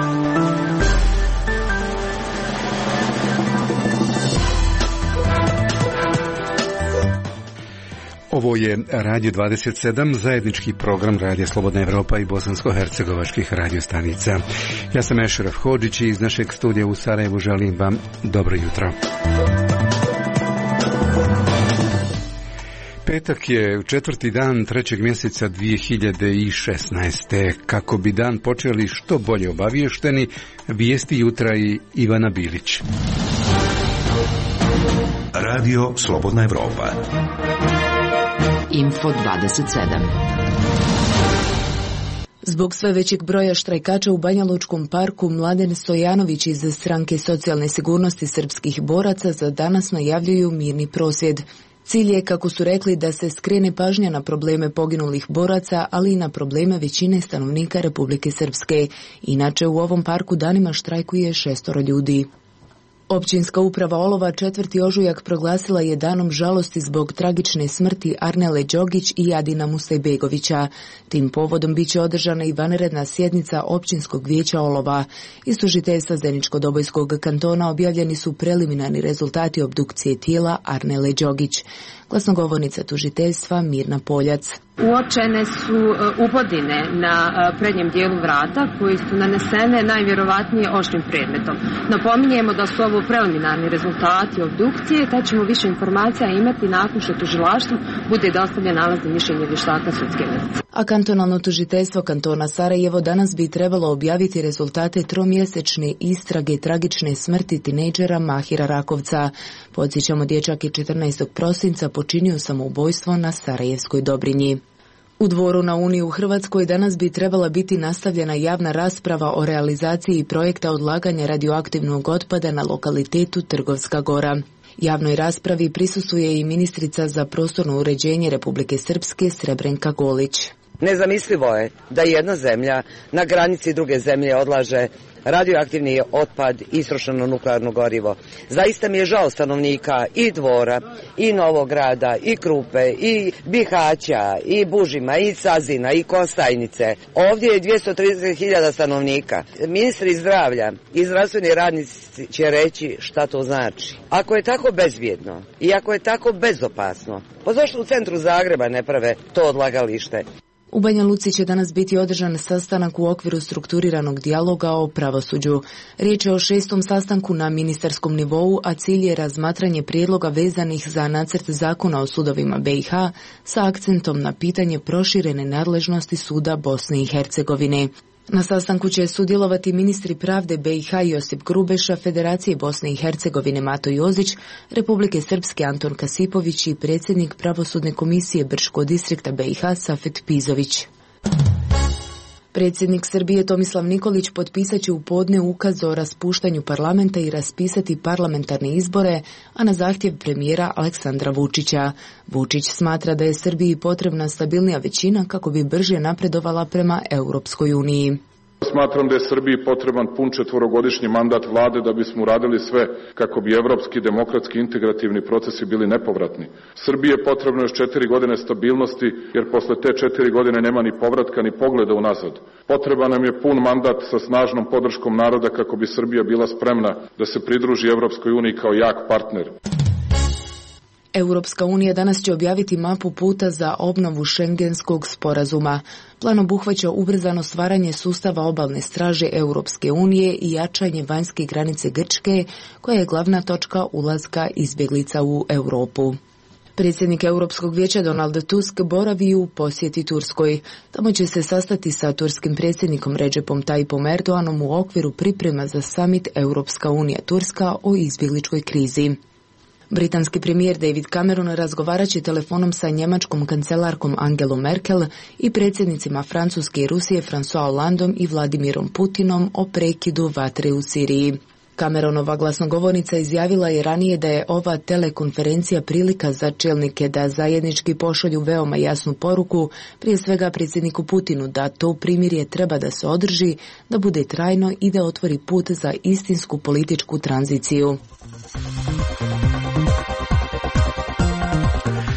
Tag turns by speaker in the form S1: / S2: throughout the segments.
S1: Ovo je Radio 27, zajednički program Radija Slobodna Evropa i bosansko-hercegovačkih radiostanica. Ja sam Ešraf Hodžić i iz našeg studija u Sarajevu želim vam dobro jutro. Petak je četvrti dan trećeg mjeseca 2016. Kako bi dan počeli što bolje obaviješteni, vijesti jutra i Ivana Bilić.
S2: Radio Slobodna Evropa.
S3: Info 27. Zbog sve većeg broja štrajkača u Banjalučkom parku, Mladen Stojanović iz Stranke socijalne sigurnosti srpskih boraca za danas najavljuju mirni prosvjed. Cilj je, kako su rekli, da se skrene pažnja na probleme poginulih boraca, ali i na probleme većine stanovnika Republike Srpske. Inače, u ovom parku danima štrajkuje 6 ljudi. Općinska uprava Olova 4. ožujak proglasila je danom žalosti zbog tragične smrti Arnele Đogić i Adina Musajbegovića. Tim povodom biće održana i vanredna sjednica Općinskog vijeća Olova. Iz tužiteljstva Zeničko-Dobojskog kantona objavljeni su preliminarni rezultati obdukcije tijela Arnele Đogić. Glasnogovornica tužiteljstva Mirna Poljac.
S4: Uočene su upodine na prednjem dijelu vrata koji su nanesene najvjerovatnije oštrim predmetom. Napominjemo da su ovo preliminarni rezultati obdukcije, te ćemo više informacija imati nakon što tužilaštvu bude dostavljen nalaz i mišljenje vještaka sudske jedinice.
S3: A kantonalno tužiteljstvo kantona Sarajevo danas bi trebalo objaviti rezultate tromjesečne istrage tragične smrti tinejdžera Mahira Rakovca. Podsjećamo, dječak je 14. prosinca počinio samoubojstvo na Sarajevskoj Dobrinji. U Dvoru na Uniji u Hrvatskoj danas bi trebala biti nastavljena javna rasprava o realizaciji projekta odlaganja radioaktivnog otpada na lokalitetu Trgovska Gora. Javnoj raspravi prisustvuje i ministrica za prostorno uređenje Republike Srpske Srebrenka Golić.
S5: Nezamislivo je da jedna zemlja na granici druge zemlje odlaže radioaktivni otpad i istrošeno nuklearno gorivo. Zaista mi je žao stanovnika i Dvora, i Novog Grada, i Krupe, i Bihaća, i Bužima, i Cazina, i Kostajnice. Ovdje je 230.000 stanovnika. Ministri zdravlja i zdravstveni radnici će reći šta to znači. Ako je tako bezbjedno i ako je tako bezopasno, pa zašto u centru Zagreba ne prave to odlagalište?
S3: U Banja Luci će danas biti održan sastanak u okviru strukturiranog dijaloga o pravosuđu. Riječ je o 6. sastanku na ministarskom nivou, a cilj je razmatranje prijedloga vezanih za nacrt zakona o sudovima BiH sa akcentom na pitanje proširene nadležnosti suda Bosne i Hercegovine. Na sastanku će sudjelovati ministri pravde BiH Josip Grubeša, Federacije Bosne i Hercegovine Mato Jozić, Republike Srpske Anton Kasipović i predsjednik Pravosudne komisije Brčkog distrikta BiH Safet Pizović. Predsjednik Srbije Tomislav Nikolić potpisat će u podne ukaz o raspuštanju parlamenta i raspisati parlamentarne izbore, a na zahtjev premijera Aleksandra Vučića. Vučić smatra da je Srbiji potrebna stabilnija većina kako bi brže napredovala prema Europskoj uniji.
S6: Smatram da je Srbiji potreban pun 4-godišnji mandat vlade da bismo uradili sve kako bi evropski, demokratski, integrativni procesi bili nepovratni. Srbiji je potrebno još 4 godine stabilnosti, jer posle te 4 godine nema ni povratka ni pogleda unazad. Potreban nam je pun mandat sa snažnom podrškom naroda kako bi Srbija bila spremna da se pridruži Evropskoj uniji kao jak partner.
S3: Europska unija danas će objaviti mapu puta za obnovu Schengenskog sporazuma. Plan obuhvaća ubrzano stvaranje sustava obalne straže Europske unije i jačanje vanjske granice Grčke, koja je glavna točka ulaska izbjeglica u Europu. Predsjednik Europskog vijeća Donald Tusk boravi u posjeti Turskoj. Tamo će se sastati sa turskim predsjednikom Recepom Tayyipom Erdoganom u okviru priprema za summit Europska unija-Turska o izbjegličkoj krizi. Britanski premijer David Cameron razgovarat će telefonom sa njemačkom kancelarkom Angelom Merkel i predsjednicima Francuske i Rusije François Hollandom i Vladimirom Putinom o prekidu vatre u Siriji. Cameronova glasnogovornica izjavila je ranije da je ova telekonferencija prilika za čelnike da zajednički pošalju veoma jasnu poruku, prije svega predsjedniku Putinu, da to primirje treba da se održi, da bude trajno i da otvori put za istinsku političku tranziciju.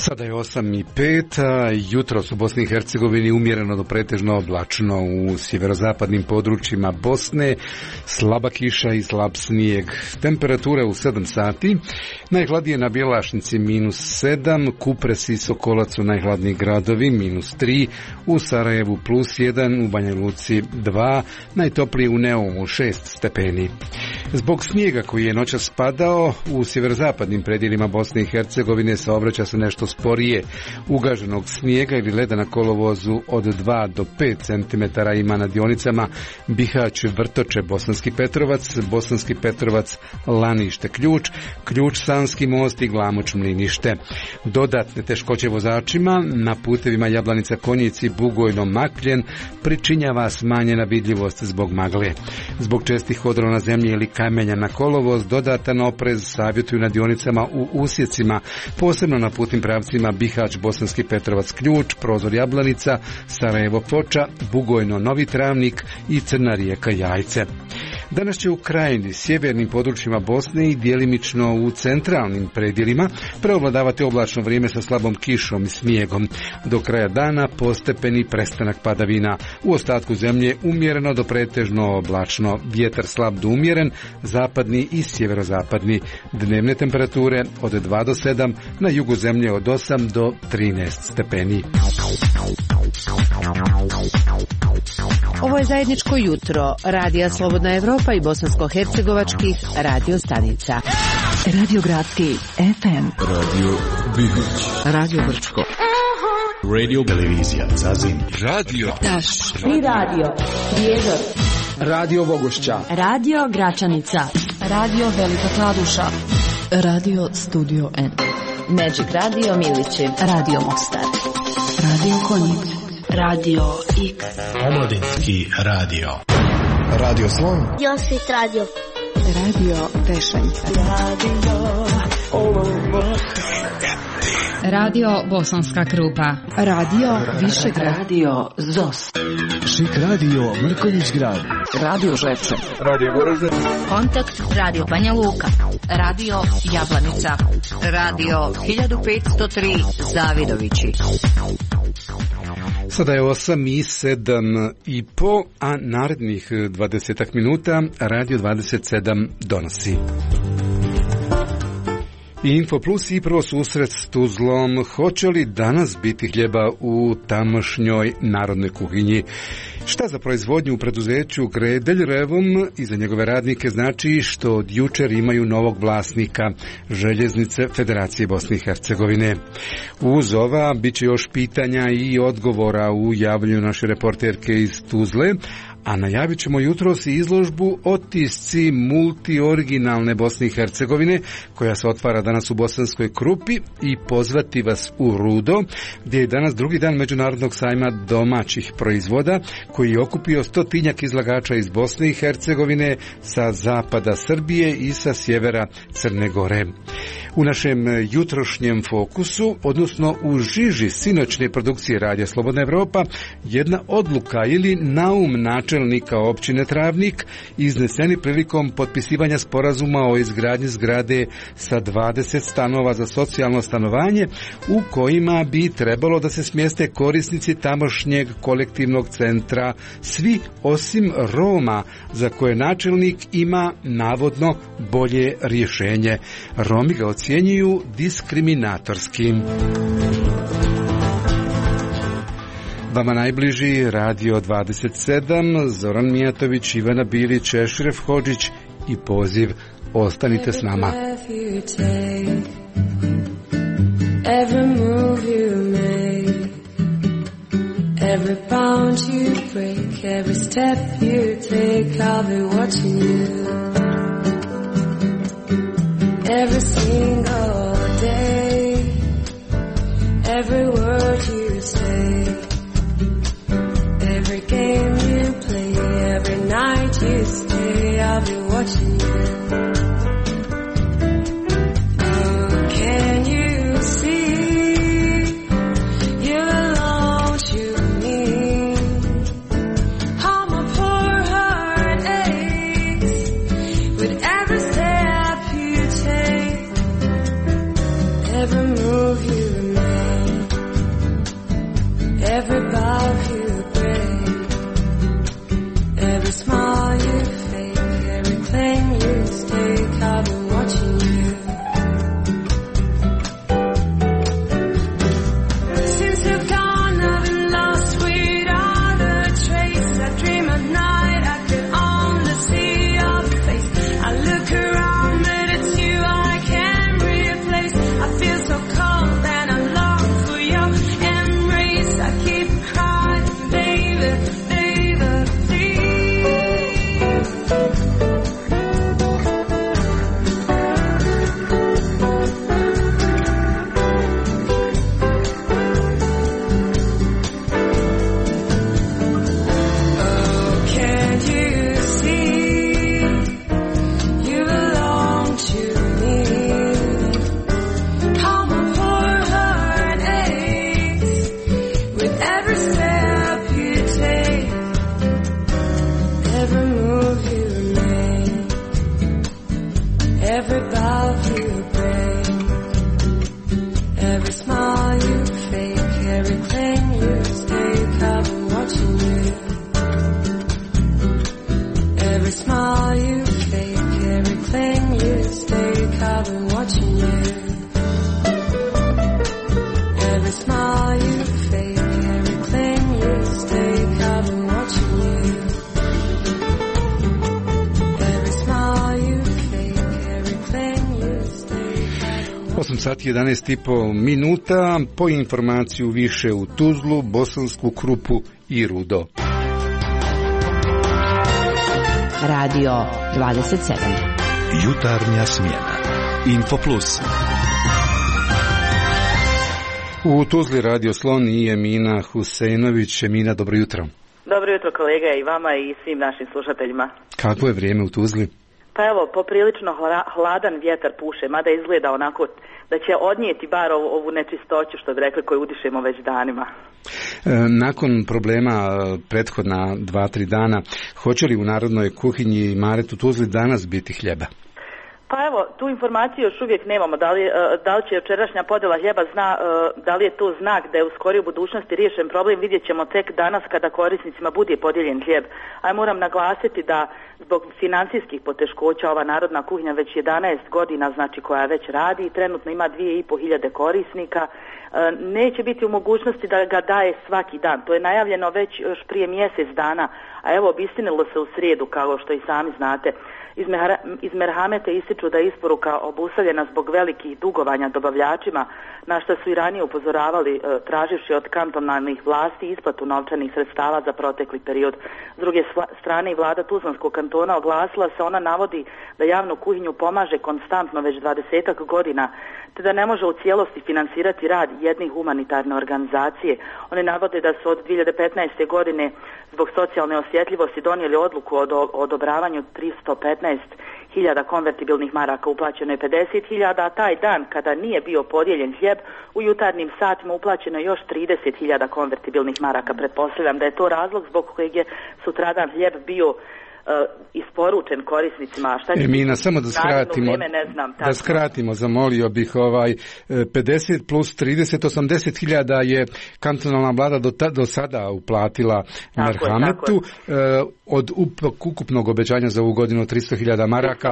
S1: Sada je 8:05, jutros u Bosni i Hercegovini umjereno do pretežno oblačno, u sjeverozapadnim područjima Bosne slaba kiša i slab snijeg. Temperatura u 7 sati, najhladnije na Bjelašnici -7, Kupres i Sokolac su najhladniji gradovi, -3, u Sarajevu +1, u Banja Luci 2, najtoplije u Neumu 6 stepeni. Zbog snijega koji je noćas padao, u sjeverozapadnim predjelima Bosne i Hercegovine saobraća se nešto sporije. Ugaženog snijega ili leda na kolovozu od 2 do 5 cm ima na dionicama Bihać Vrtoče Bosanski Petrovac, Bosanski Petrovac Lanište Ključ, Ključ Sanski most i Glamoč Mlinište. Dodatne teškoće vozačima na putevima Jablanica Konjici Bugojno Makljen pričinjava smanjena vidljivost zbog magle. Zbog čestih odrona na zemlji ili kamenja na kolovoz dodatan oprez savjetuju na dionicama u usjecima, posebno na putnim pravcima Bihać Bosanski Petrovac Ključ, Prozor Jablanica, Sarajevo Foča, Bugojno Novi Travnik i Crna Rijeka Jajce. Danas će u krajini, sjevernim područjima Bosne i djelimično u centralnim predjelima preovladavati oblačno vrijeme sa slabom kišom i snijegom. Do kraja dana postepeni prestanak padavina. U ostatku zemlje umjereno do pretežno oblačno, vjetar slab do umjeren, zapadni i sjeverozapadni. Dnevne temperature od 2 do 7, na jugu zemlje od 8 do 13 stepeni.
S7: Ovo je zajedničko jutro Radija Slobodna Evropa i bosansko-hercegovačkih radio stanica. Radio Gradski FM,
S2: Radio Bihać,
S7: Radio Brčko,
S2: Radio Televizija Zazin,
S8: Radio
S7: Taš i Radio Prijedor,
S8: Radio Vogošća,
S9: Radio Gračanica, Radio Velika Kladuša,
S7: Radio Studio N, Magic Radio Milići, Radio Mostar, Radio Konjic, Radio X,
S8: Omladinski radio,
S2: Radio Slon,
S10: Josip Radio,
S7: Radio Pešanica,
S9: Radio Bosanska Krupa,
S7: Radio Višegrad, Radio Zos,
S8: Šik radio Mrkonjić Grad,
S7: Radio Žepče,
S8: Radio Goražde,
S9: Kontakt Radio Banja Luka, Radio Jablanica, Radio 1503 Zavidovići.
S1: Sada je 8:07, a narednih 20 minuta Radio 27 donosi Info Plus i prvo susret s Tuzlom. Hoće li danas biti hljeba u tamošnjoj narodnoj kuhinji? Šta za proizvodnju u preduzeću Gredelj Revom i za njegove radnike znači što od jučer imaju novog vlasnika, Željeznice Federacije Bosne i Hercegovine. Uz ova bit će još pitanja i odgovora u javljanju naše reporterke iz Tuzle, a najavit ćemo jutros i izložbu Otisci multioriginalne Bosne i Hercegovine, koja se otvara danas u Bosanskoj Krupi, i pozvati vas u Rudo, gdje je danas drugi dan Međunarodnog sajma domaćih proizvoda, koji je okupio 100-tinjak izlagača iz Bosne i Hercegovine, sa zapada Srbije i sa sjevera Crne Gore. U našem jutrošnjem fokusu, odnosno u žiži sinoćne produkcije Radija Slobodna Evropa, jedna odluka ili naum načelnika općine Travnik izneseni prilikom potpisivanja sporazuma o izgradnji zgrade sa 20 stanova za socijalno stanovanje, u kojima bi trebalo da se smjeste korisnici tamošnjeg kolektivnog centra, svi osim Roma, za koje načelnik ima navodno bolje rješenje. Romi ga ocjenjuju diskriminatorskim. Vama najbliži Radio 27, Zoran Mijatović, Ivana Bilić, Ešref Hodžić i poziv ostanite s nama.
S11: Every move you make, every bound you break, every step you take, I'll be watching you. Every single day, every word you say, every game you play, every night you stay, I'll be watching you. Oh, can you see you belong to me? How my poor heart aches with every step you take, every move you make.
S1: sati 11,5 minuta, po informaciju više u Tuzlu, Bosansku Krupu i Rudo.
S7: Radio 27.
S2: Jutarnja smjena. Info Plus.
S1: U Tuzli Radio Slon i Emina Huseinović. Emina, dobro jutro.
S10: Dobro jutro kolega i vama i svim našim slušateljima.
S1: Kakvo je vrijeme u Tuzli?
S10: Pa evo, poprilično hladan vjetar puše, mada izgleda onako da će odnijeti bar ovu nečistoću, što bi rekli, koju udišemo već danima.
S1: Nakon problema prethodna 2-3 dana, hoće li u Narodnoj kuhinji Maret u Tuzli danas biti hljeba?
S10: Pa evo, tu informaciju još uvijek nemamo, da li će jučerašnja podjela hljeba da li je to znak da je u skorijoj budućnosti riješen problem, vidjet ćemo tek danas kada korisnicima bude podijeljen hljeb. A moram naglasiti da zbog financijskih poteškoća ova Narodna kuhinja već 11 godina, znači koja već radi i trenutno ima 2.500 korisnika, neće biti u mogućnosti da ga daje svaki dan. To je najavljeno već još prije mjesec dana, a evo obistinilo se u srijedu, kao što i sami znate. Iz merhamete ističu da je isporuka obustavljena zbog velikih dugovanja dobavljačima, na što su i ranije upozoravali traživši od kantonalnih vlasti isplatu novčanih sredstava za protekli period. S druge strane i vlada Tuzlanskog kantona oglasila se, ona navodi da javnu kuhinju pomaže konstantno već 20 godina, te da ne može u cijelosti financirati rad jedne humanitarne organizacije. Oni navode da su od 2015. godine zbog socijalne osjetljivosti donijeli odluku o odobravanju 315.000 konvertibilnih maraka, uplaćeno je 50.000, a taj dan kada nije bio podijeljen hljeb, u jutarnjim satima uplaćeno je još 30.000 konvertibilnih maraka. Pretpostavljam da je to razlog zbog kojeg je sutradan hljeb bio isporučen korisnicima. Šta će
S1: Emina, samo da skratimo, zamolio bih 50 plus 30, 80.000 je kantonalna vlada do sada uplatila merhametu od ukupnog obećanja za ovu godinu 300.000 maraka.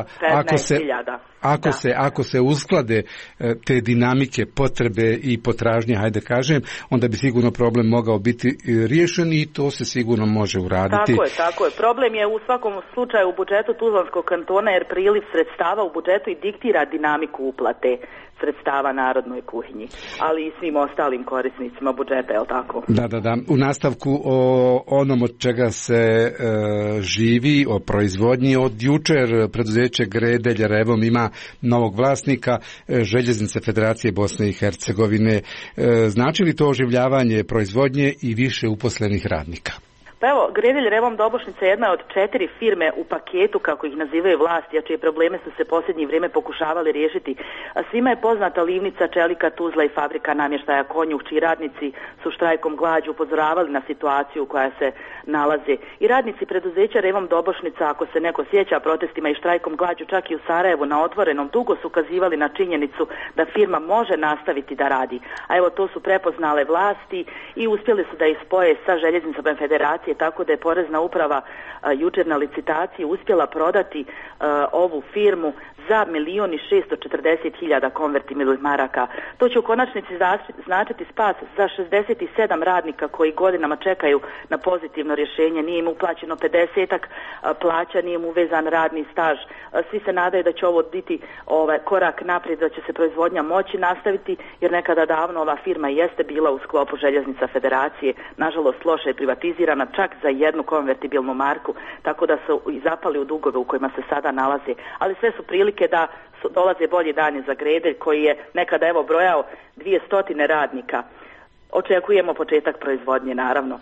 S1: Ako se usklade te dinamike, potrebe i potražnje, hajde kažem, onda bi sigurno problem mogao biti riješen i to se sigurno može uraditi.
S10: Tako je. Problem je u svakom slučaju u budžetu Tuzlanskog kantona, jer priliv sredstava u budžetu i diktira dinamiku uplate sredstava Narodnoj kuhinji, ali i svim ostalim korisnicima budžeta, je li tako?
S1: Da. U nastavku o onom od čega se živi, o proizvodnji, od jučer preduzeće Gredelj Revom ima novog vlasnika, Željeznice Federacije Bosne i Hercegovine. Znači li to oživljavanje proizvodnje i više uposlenih radnika?
S10: Pa evo, Gredelj Revom Dobošnica je jedna od 4 firme u paketu, kako ih nazivaju vlasti, a čije probleme su se posljednje vrijeme pokušavali riješiti. Svima je poznata Livnica, Čelika, Tuzla i fabrika namještaja Konjuh, čiji radnici su štrajkom glađu upozoravali na situaciju koja se nalazi. I radnici preduzeća Revom Dobošnica, ako se neko sjeća, protestima i štrajkom glađu čak i u Sarajevu na Otvorenom, dugo su ukazivali na činjenicu da firma može nastaviti da radi. A evo, to su prepoznale vlasti i uspjeli su da ih spoje sa Željeznicom Federacije, tako da je Porezna uprava jučer na licitaciji uspjela prodati ovu firmu za 1.640.000 konvertibilnih maraka. To će u konačnici značiti spas za 67 radnika koji godinama čekaju na pozitivno rješenje. Nije im uplaćeno 50-ak plaća, nije im uvezan radni staž. Svi se nadaju da će ovo biti korak naprijed, da će se proizvodnja moći nastaviti, jer nekada davno ova firma jeste bila u sklopu Željeznica Federacije. Nažalost, loše je privatizirana čak za jednu konvertibilnu marku, tako da su i zapali u dugove u kojima se sada nalaze. Ali sve su prilike da dolaze bolji dani za Gredelj, koji je nekada brojao 200 radnika. Očekujemo početak proizvodnje, naravno.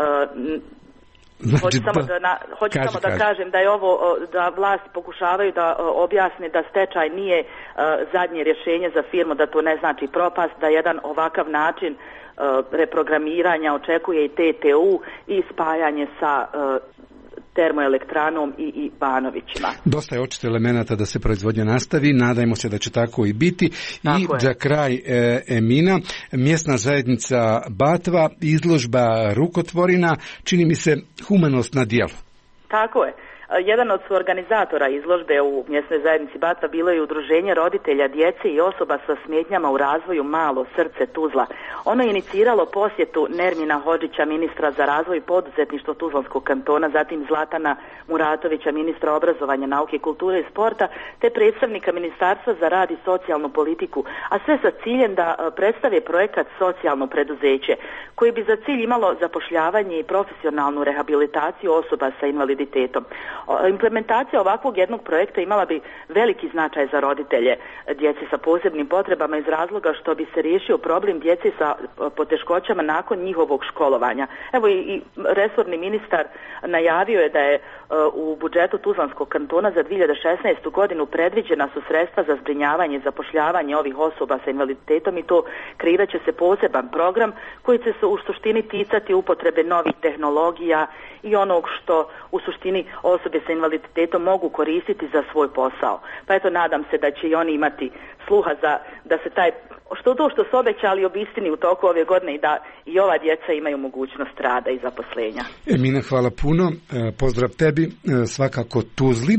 S10: Hoću samo da kažem da je da vlasti pokušavaju da objasne da stečaj nije zadnje rješenje za firmu, da to ne znači propast, da jedan ovakav način reprogramiranja očekuje i TTU i spajanje sa termoelektranom i Banovićima.
S1: Dosta je očito elemenata da se proizvodnja nastavi, nadajmo se da će tako i biti. I za kraj, Emina, mjesna zajednica Batva, izložba rukotvorina, čini mi se humanost na djelu.
S10: Tako je. Jedan od suorganizatora izložbe u mjesnoj zajednici Batva bilo je udruženje roditelja djece i osoba sa smetnjama u razvoju Malo srce Tuzla. Ono je iniciralo posjetu Nermina Hodžića, ministra za razvoj i poduzetništvo Tuzlanskog kantona, zatim Zlatana Muratovića, ministra obrazovanja, nauke, kulture i sporta, te predstavnika Ministarstva za rad i socijalnu politiku, a sve sa ciljem da predstave projekat Socijalno preduzeće, koji bi za cilj imalo zapošljavanje i profesionalnu rehabilitaciju osoba sa invaliditetom. Implementacija ovakvog jednog projekta imala bi veliki značaj za roditelje djece sa posebnim potrebama iz razloga što bi se riješio problem djece sa poteškoćama nakon njihovog školovanja. Evo i resorni ministar najavio je da je u budžetu Tuzlanskog kantona za 2016. godinu predviđena su sredstva za zbrinjavanje i zapošljavanje ovih osoba sa invaliditetom i to kreirat će se poseban program koji će se u suštini ticati upotrebe novih tehnologija i onog što u suštini osobe sa invaliditetom mogu koristiti za svoj posao. Pa eto, nadam se da će i oni imati sluha da se taj što su obećali obistini u toku ove godine i da i ova djeca imaju mogućnost rada i zaposlenja.
S1: Emina, hvala puno. Pozdrav tebi, svakako Tuzli.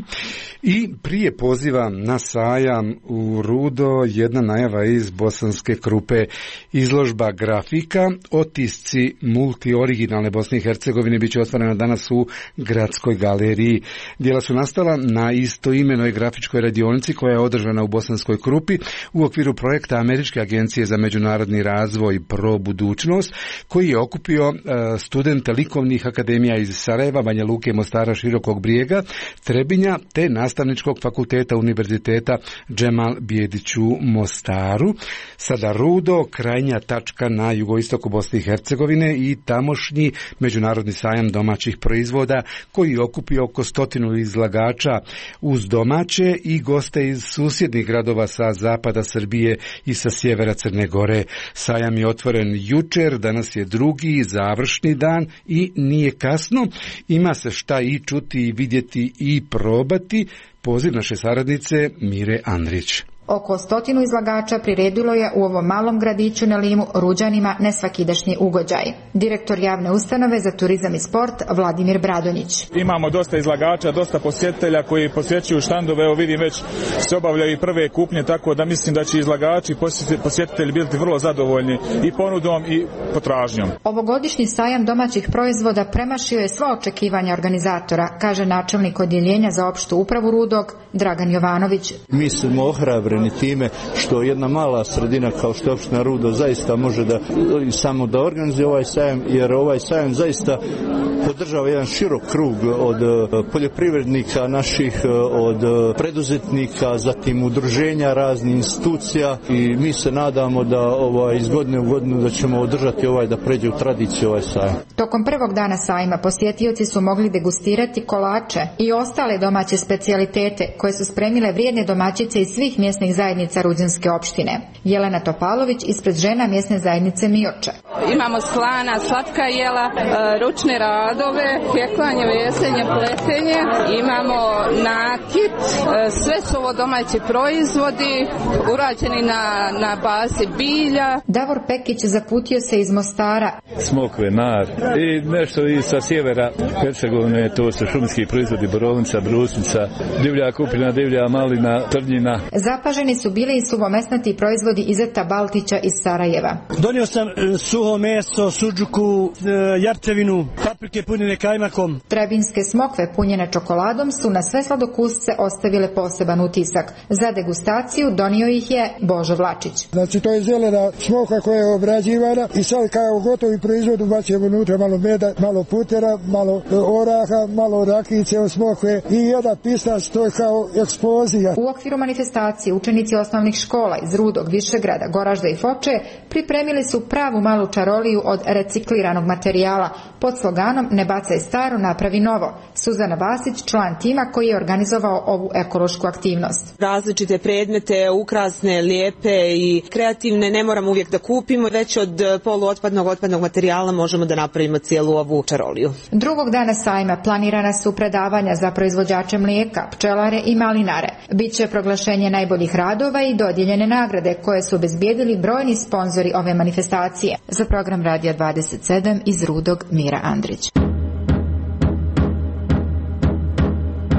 S1: I prije poziva na sajam u Rudo jedna najava iz Bosanske Krupe. Izložba grafika Otisci multioriginalne Bosne i Hercegovine bit će otvorena danas u Gradskoj galeriji. Djela su nastala na istoimenoj grafičkoj radionici koja je održana u Bosanskoj Krupi u okviru projekta Američke agencije za međunarodni razvoj Pro budućnost, koji je okupio studente likovnih akademija iz Sarajeva, Banja Luke, Mostara, Širokog Brijega, Trebinja te Nastavničkog fakulteta Univerziteta Džemal Bijedić u Mostaru. Sada Rudo, krajnja tačka na jugoistoku Bosne i Hercegovine i tamošnji međunarodni sajam domaćih proizvoda koji je okupio oko 100 izlagača uz domaće i goste iz susjednih gradova sa zapada Srbije i sa sjevera Crne Gore. Sajam je otvoren jučer, danas je drugi, završni dan i nije kasno. Ima se šta i čuti, i vidjeti i probati. Poziv naše saradnice Mire Andrić.
S12: Oko 100 izlagača priredilo je u ovom malom gradiću na Limu Ruđanima nesvakidašnji ugođaj. Direktor javne ustanove za turizam i sport Vladimir Bradonjić.
S13: Imamo dosta izlagača, dosta posjetitelja koji posjećuju štandove. Evo vidim već se obavljaju i prve kupnje, tako da mislim da će izlagači, posjetitelji biti vrlo zadovoljni i ponudom i potražnjom.
S12: Ovogodišnji sajam domaćih proizvoda premašio je sva očekivanja organizatora, kaže načelnik odjeljenja za opštu upravu Rudog Dragan Jovanović.
S14: Mi smo ohrabreni time što jedna mala sredina kao što je opština Rudo zaista može samo da organizuje ovaj sajam, jer ovaj sajam zaista podržava jedan širok krug od poljoprivrednika naših, od preduzetnika, zatim udruženja, raznih institucija i mi se nadamo da iz godine u godinu da ćemo održati da pređe u tradiciju ovaj sajam.
S12: Tokom prvog dana sajma posjetioci su mogli degustirati kolače i ostale domaće specijalitete koje su spremile vrijedne domaćice iz svih mjesnih zajednica Ruđanske opštine. Jelena Topalović ispred žena mjesne zajednice Mioče.
S15: Imamo slana, slatka jela, ručne radove, heklanje, veselje, pletenje, imamo nakit, sve su ovo domaći proizvodi, urađeni na bazi bilja.
S12: Davor Pekić zaputio se iz Mostara.
S16: Smokve, nar i nešto i sa sjevera Hercegovine, to su šumski proizvodi, borovnica, brusnica, divlja kupina, divlja malina, trnjina.
S12: Zapaženi su bili i suvomesnati proizvodi Izeta Baltića iz Sarajeva.
S17: Donio sam suho meso, suđuku, jarčevinu, paprike punjene kajmakom.
S12: Trebinske smokve punjene čokoladom su na sve sladokusce ostavile poseban utisak. Za degustaciju donio ih je Božo Vlačić.
S18: Znači to je zelena smokva koja je obrađivana i sad kao gotovi proizvod ubacujemo unutra malo meda, malo putera, malo oraha, malo rakice od smokve i jedan pistac, to je kao eksplozija.
S12: U okviru manifestacije učenici osnovnih škola iz Rudog, Višegrada, Goražda i Foče pripremili su pravu malu čaroliju od recikliranog materijala pod sloganom Ne bacaj staro, napravi novo. Suzana Vasić, član tima koji je organizovao ovu ekološku aktivnost.
S19: Različite predmete, ukrasne, lijepe i kreativne ne moramo uvijek da kupimo, već od poluotpadnog materijala možemo da napravimo cijelu ovu čaroliju.
S12: Drugog dana sajma planirana su predavanja za proizvođače mlijeka, pčelare i malinare. Biće proglašenje najboljih radova i dodijeljene nagrade koje su obezbijedili brojni sponzori ove manifestacije. Za program Radija 27 iz Rudog Mira Andrić.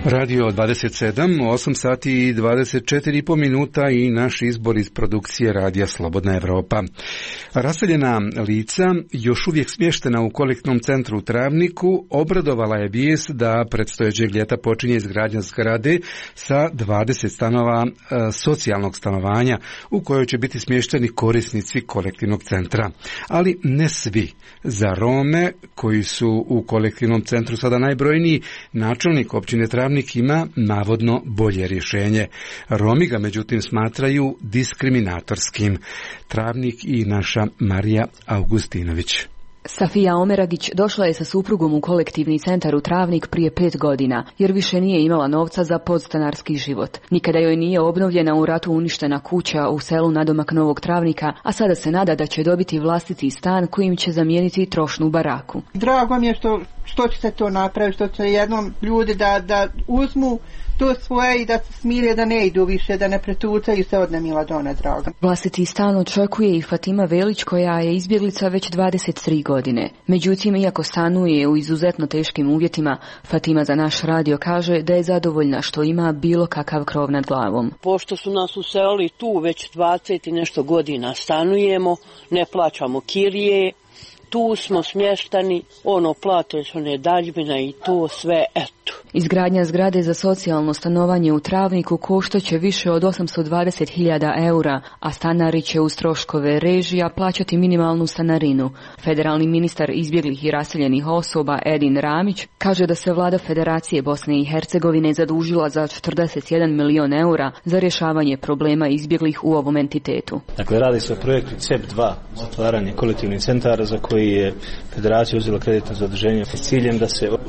S1: Radio 27, 8 sati i 24,5 minuta i naš izbor iz produkcije Radija Slobodna Evropa. Raseljena lica, još uvijek smještena u kolektivnom centru u Travniku, obradovala je vijest da predstojećeg ljeta počinje izgradnja zgrade sa 20 stanova socijalnog stanovanja u kojoj će biti smješteni korisnici kolektivnog centra. Ali ne svi. Za Rome, koji su u kolektivnom centru sada najbrojniji, načelnik općine Travnik ima navodno bolje rješenje. Romi ga međutim smatraju diskriminatorskim. Travnik i naša Marija Augustinović.
S20: Safija Omeragić došla je sa suprugom u kolektivni centar u Travnik prije 5 godina, jer više nije imala novca za podstanarski život. Nikada joj nije obnovljena u ratu uništena kuća u selu nadomak Novog Travnika, a sada se nada da će dobiti vlastiti stan kojim će zamijeniti trošnu baraku.
S21: Drago mi je što će se to napraviti, što će jednom ljudi da uzmu to svoje i da se smire, da ne idu više, da ne pretucaju se od nemila Dona draga.
S20: Vlastiti stan očekuje i Fatima Velić, koja je izbjeglica već 23 godine. Međutim, iako stanuje u izuzetno teškim uvjetima, Fatima za naš radio kaže da je zadovoljna što ima bilo kakav krov nad glavom.
S22: Pošto su nas uselili tu već 20 i nešto godina, stanujemo, ne plaćamo kirije, tu smo smještani, plate su nedaljbina i to sve, eto.
S20: Izgradnja zgrade za socijalno stanovanje u Travniku koštaće više od 820.000 eura, a stanari će uz troškove režija plaćati minimalnu stanarinu. Federalni ministar izbjeglih i raseljenih osoba Edin Ramić kaže da se vlada Federacije Bosne i Hercegovine zadužila za 41 milion eura za rješavanje problema izbjeglih u ovom entitetu.
S23: Dakle, radi se o projektu CEP2, otvaranje kolektivnih centara za koji je Federacija uzela kreditno zaduženje s ciljem da se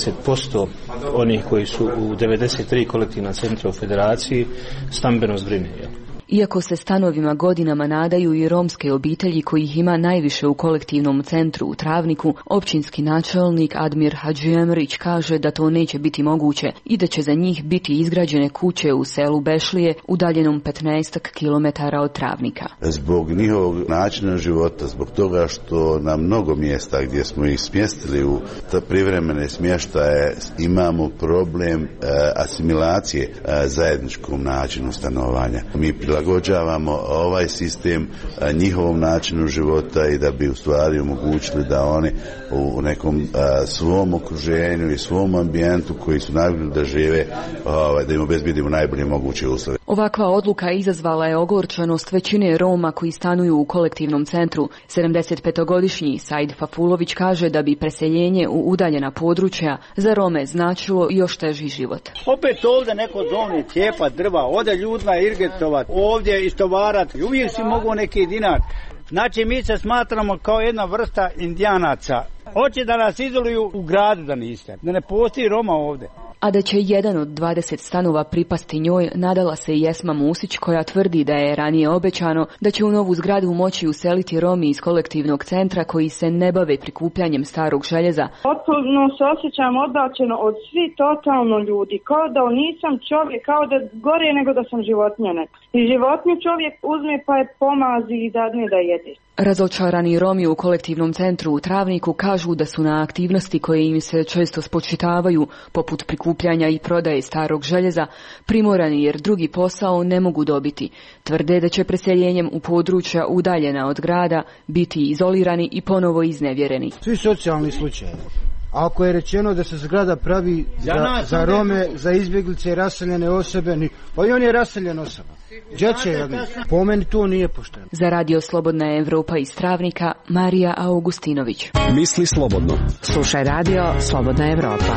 S23: 80% onih koji su u 93 kolektivna centra u Federaciji stambeno zbrine.
S20: Iako se stanovima godinama nadaju i romske obitelji kojih ima najviše u kolektivnom centru u Travniku, općinski načelnik Admir Hadžiemrić kaže da to neće biti moguće i da će za njih biti izgrađene kuće u selu Bešlije, udaljenom 15 km od Travnika.
S24: Zbog njihovog načina života, zbog toga što na mnogo mjesta gdje smo ih smjestili u privremene smještaje imamo problem asimilacije zajedničkom načinu stanovanja. Mi prilagođavamo ovaj sistem njihovom načinu života i da bi u stvari omogućili da oni u nekom svom okruženju i svom ambijentu koji su navikli da žive, da im obezbedimo najbolje moguće uslove.
S20: Ovakva odluka izazvala je ogorčenost većine Roma koji stanuju u kolektivnom centru. 75-godišnji Said Fafulović kaže da bi preseljenje u udaljena područja za Rome značilo još teži život.
S25: Opet ovdje neko zovni cijepa drva, ode ljudima irgetovat, ovdje istovarat i uvijek si mogu neki dinar. Znači mi se smatramo kao jedna vrsta indijanaca. Hoće da nas izoluju u gradu da niste, da ne postoji Roma ovdje.
S20: A da će jedan od 20 stanova pripasti njoj, nadala se i Jesma Musić, koja tvrdi da je ranije obećano da će u novu zgradu moći useliti Romi iz kolektivnog centra koji se ne bave prikupljanjem starog željeza.
S26: Potpuno se osjećam odbačeno od svih totalno ljudi, kao da nisam čovjek, kao da gore nego da sam životinja neka. I životinju čovjek uzme pa je pomazi i dadne da jede.
S20: Razočarani Romi u kolektivnom centru u Travniku kažu da su na aktivnosti koje im se često spočitavaju, poput prikupljanja i prodaje starog željeza, primorani jer drugi posao ne mogu dobiti. Tvrde da će preseljenjem u područja udaljena od grada biti izolirani i ponovo iznevjereni.
S27: Svi socijalni slučajevi. Ako je rečeno da se zgrada pravi za Rome, za izbjeglice i raseljene osobe, pa i on je raseljen osoba. Dječe jedno. Po meni to nije pošteno.
S20: Za Radio Slobodna Evropa iz Travnika, Marija Augustinović.
S2: Misli slobodno.
S7: Slušaj Radio Slobodna Evropa.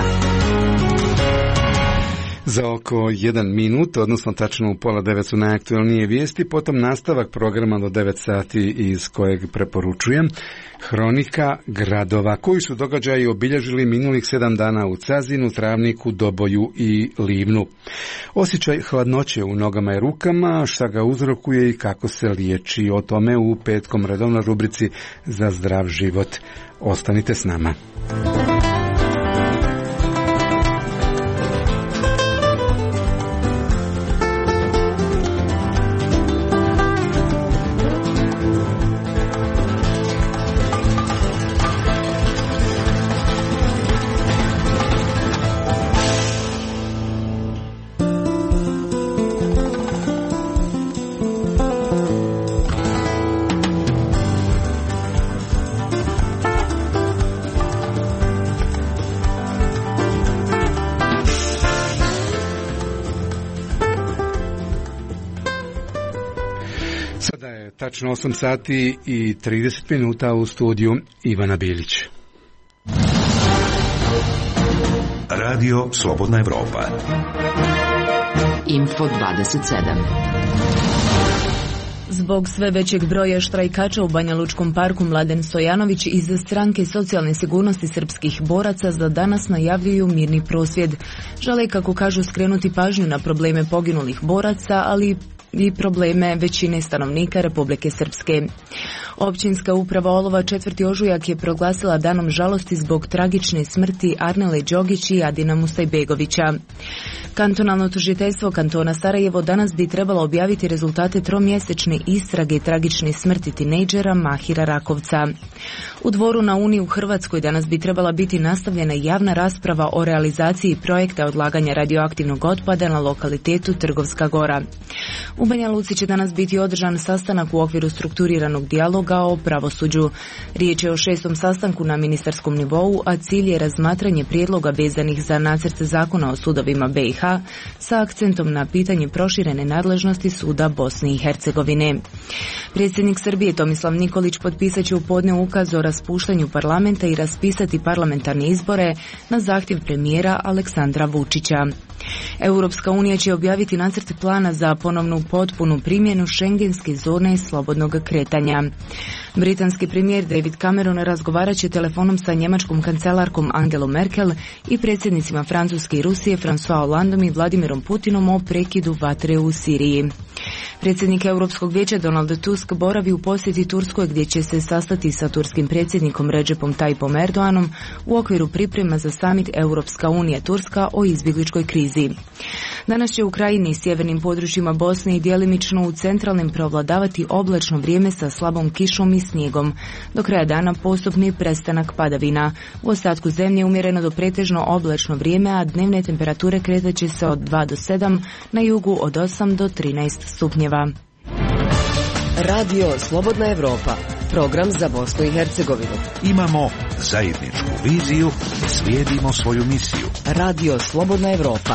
S1: Za oko 1 minut, odnosno tačno u 8:30 su najaktualnije vijesti, potom nastavak programa do 9 sati iz kojeg preporučujem. Hronika gradova, koji su događaji obilježili minulih 7 dana u Cazinu, Travniku, Doboju i Livnu. Osjećaj hladnoće u nogama i rukama, šta ga uzrokuje i kako se liječi, o tome u petkom redovnoj rubrici Za zdrav život. Ostanite s nama. Tačno 8 sati i 30 minuta u studiju Ivana Bilić.
S2: Radio Slobodna Evropa.
S7: Info 27.
S3: Zbog sve većeg broja štrajkača u Banja Lučkom parku, Mladen Stojanović iz stranke socijalne sigurnosti srpskih boraca za danas najavljuju mirni prosvjed. Žele, kako kažu, skrenuti pažnju na probleme poginulih boraca, ali i probleme većine stanovnika Republike Srpske. Općinska uprava Olova 4. ožujak je proglasila danom žalosti zbog tragične smrti Arnele Đogić i Adina Mustajbegovića. Kantonalno tužiteljstvo kantona Sarajevo danas bi trebalo objaviti rezultate tromjesečne istrage tragične smrti tinejdžera Mahira Rakovca. U Dvoru na Uni u Hrvatskoj danas bi trebala biti nastavljena javna rasprava o realizaciji projekta odlaganja radioaktivnog otpada na lokalitetu Trgovska Gora. U Banja Luci će danas biti održan sastanak u okviru strukturiranog dijaloga o pravosuđu. Riječ je o 6. sastanku na ministarskom nivou, a cilj je razmatranje prijedloga vezanih za nacrt zakona o sudovima BiH sa akcentom na pitanje proširene nadležnosti suda Bosne i Hercegovine. Predsjednik Srbije Tomislav Nikolić potpisat će u podne ukaz o raspuštanju parlamenta i raspisati parlamentarne izbore na zahtjev premijera Aleksandra Vučića. Europska unija će objaviti nacrt plana za ponovnu potpunu primjenu šengenske zone slobodnog kretanja. Britanski premijer David Cameron razgovarat će telefonom sa njemačkom kancelarkom Angelom Merkel i predsjednicima Francuske i Rusije François Hollandom i Vladimirom Putinom o prekidu vatre u Siriji. Predsjednik Europskog vijeća Donald Tusk boravi u posjeti Turskoj, gdje će se sastati sa turskim predsjednikom Recepom Tayyipom Erdoganom u okviru priprema za summit Europska unija Turska o izbjegličkoj krizi. Danas će u krajini i sjevernim područjima Bosne i djelimično u centralnim prevladavati oblačno vrijeme sa slabom kišom i snijegom. Do kraja dana postupni prestanak padavina. U ostatku zemlje umjereno do pretežno oblačno vrijeme, a dnevne temperature kretat će se od 2 do 7, na jugu od 8 do 13 stupnjeva.
S7: Radio Slobodna Evropa, program za Bosnu i Hercegovinu.
S2: Imamo zajedničku viziju, slijedimo svoju misiju.
S7: Radio Slobodna Evropa.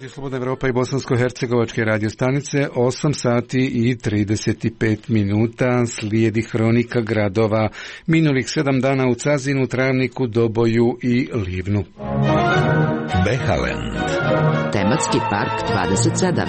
S1: Radio Slobodna Evropa i Bosansko-hercegovačke radio stanice, 8 sati i 35 minuta, slijedi hronika gradova minulih 7 dana u Cazinu, Travniku, Doboju i Livnu.
S2: Behalend.
S4: Tematski park 27.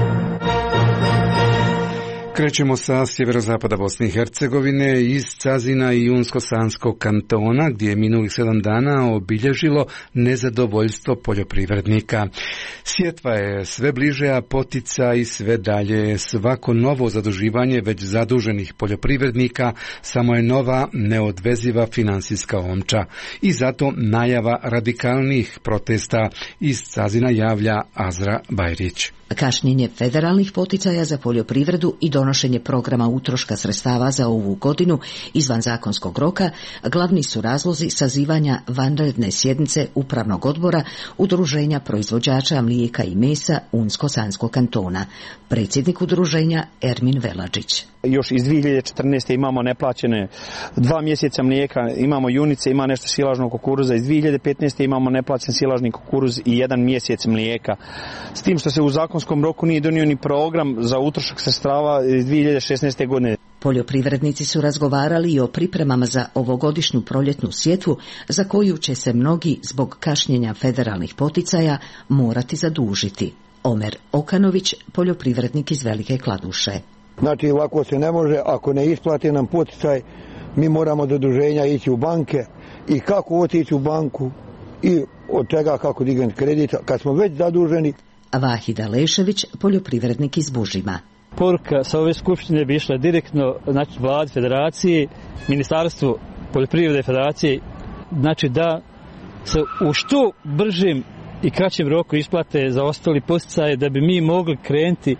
S1: Krećemo sa sjeverozapada Bosne i Hercegovine, iz Cazina i Unsko-Sanskog kantona, gdje je minulih 7 dana obilježilo nezadovoljstvo poljoprivrednika. Sjetva je sve bliže, a poticaj sve dalje. Svako novo zaduživanje već zaduženih poljoprivrednika samo je nova neodveziva finansijska omča. I zato najava radikalnih protesta iz Cazina javlja Azra Bajrić.
S4: Kašnjenje federalnih poticaja za poljoprivredu i donošenje programa utroška sredstava za ovu godinu izvan zakonskog roka glavni su razlozi sazivanja vanredne sjednice Upravnog odbora Udruženja proizvođača mlijeka i mesa Unsko-Sanskog kantona. Predsjednik udruženja Ermin Veladžić.
S5: Još iz 2014. imamo neplaćene 2 mjeseca mlijeka, imamo junice, ima nešto silažnog kukuruza. Iz 2015. imamo neplaćen silažni kukuruz i 1 mjesec mlijeka. S tim što se u zakonskom roku nije donio ni program za utrošak sredstava iz 2016. godine.
S4: Poljoprivrednici su razgovarali i o pripremama za ovogodišnju proljetnu sjetvu, za koju će se mnogi zbog kašnjenja federalnih poticaja morati zadužiti. Omer Okanović, poljoprivrednik iz Velike Kladuše.
S6: Znači ovako se ne može, ako ne isplati nam poticaj, mi moramo do zaduženja ići u banke i kako otići u banku i od toga kako dignuti kredit kad smo već zaduženi.
S4: Vahida Lešević, poljoprivrednik iz Bužima.
S5: Poruka sa ove skupštine bi išla direktno vladi federacije, ministarstvu poljoprivrede federacije, znači da se u što bržem i kraćem roku isplate za ostali poticaje da bi mi mogli krenuti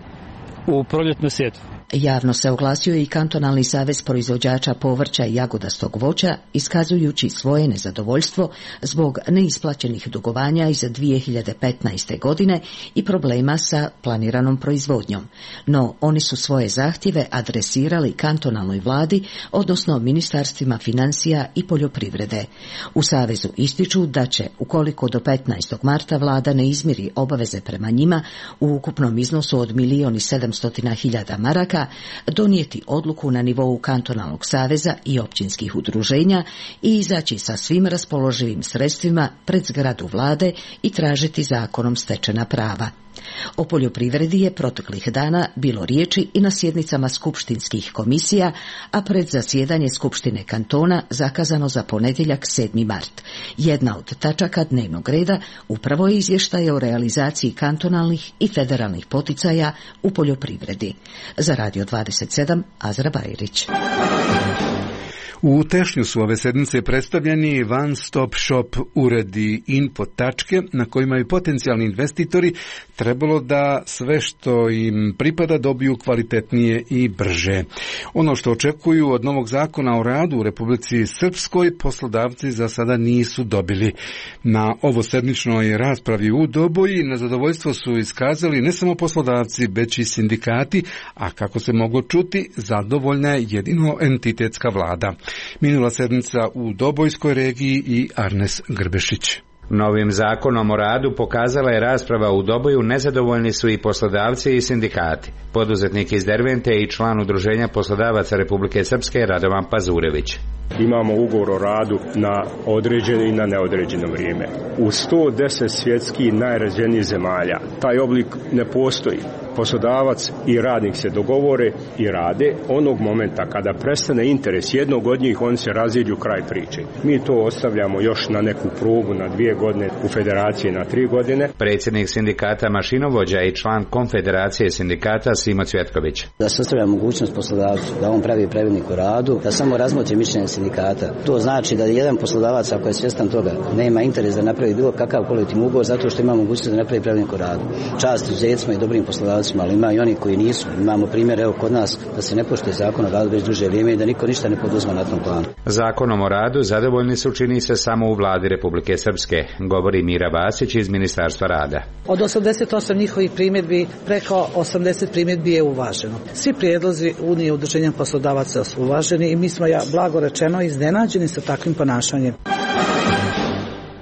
S5: u proljetnu sjetvu.
S4: Javno se oglasio i Kantonalni savez proizvođača povrća i jagodastog voća, iskazujući svoje nezadovoljstvo zbog neisplaćenih dugovanja iz 2015. godine i problema sa planiranom proizvodnjom. No, oni su svoje zahtjeve adresirali kantonalnoj vladi, odnosno ministarstvima financija i poljoprivrede. U savezu ističu da će, ukoliko do 15. marta vlada ne izmiri obaveze prema njima u ukupnom iznosu od 1.700.000 maraka, donijeti odluku na nivou kantonalnog saveza i općinskih udruženja i izaći sa svim raspoloživim sredstvima pred zgradu vlade i tražiti zakonom stečena prava. O poljoprivredi je proteklih dana bilo riječi i na sjednicama skupštinskih komisija, a pred zasjedanje Skupštine kantona zakazano za ponedjeljak 7. mart. Jedna od tačaka dnevnog reda upravo je izvještaj o realizaciji kantonalnih i federalnih poticaja u poljoprivredi. Za Radio 27, Azra Bajrić.
S1: U Tešnju su ove sedmice predstavljeni one-stop shop uredi, info tačke na kojima bi potencijalni investitori trebalo da sve što im pripada dobiju kvalitetnije i brže. Ono što očekuju od novog zakona o radu u Republici Srpskoj poslodavci za sada nisu dobili. Na ovosedmičnoj raspravi u Doboji nezadovoljstvo su iskazali ne samo poslodavci, već i sindikati, a kako se moglo čuti, zadovoljna je jedino entitetska vlada. Minula sedmica u Dobojskoj regiji i Arnes Grbešić.
S8: Novim zakonom o radu pokazala je rasprava u Doboju, nezadovoljni su i poslodavci i sindikati. Poduzetnik iz Dervente i član udruženja poslodavaca Republike Srpske Radovan Pazurević.
S9: Imamo ugovor o radu na određeno i na neodređeno vrijeme. U 110 svjetskih najrazvijenijih zemalja taj oblik ne postoji. Poslodavac i radnik se dogovore i rade. Onog momenta kada prestane interes jednog od njih, oni se raziđu, kraj priče. Mi to ostavljamo još na neku probu na 2 godine, u federaciji na 3 godine.
S8: Predsjednik sindikata mašinovođa i član konfederacije sindikata Simo Cvjetković.
S10: Da se ostavlja mogućnost poslodavcu da on pravi pravilnik o radu, da samo razmotri mišljenje sindikata. To znači da jedan poslodavac, ako je svjestan toga, nema interes da napravi bilo kakav kolektivni ugovor zato što ima mogućnost da napravi pravilnik o radu. Čast izuzecima i dobrim poslodavcima, ali ima i oni koji nisu. Imamo primjer, evo kod nas, da se ne poštuje zakon o radu već duže vrijeme i da niko ništa ne poduzma na tom planu.
S8: Zakonom o radu zadovoljni su, čini se, samo u vladi Republike Srpske, govori Mira Vasić iz Ministarstva rada.
S11: Od 88 njihovih primjedbi, preko 80 primjedbi je uvaženo. Svi prijedlozi Unije udruženja poslodavaca su uvaženi i mi smo, blago rečeno, iznenađeni sa takvim ponašanjem.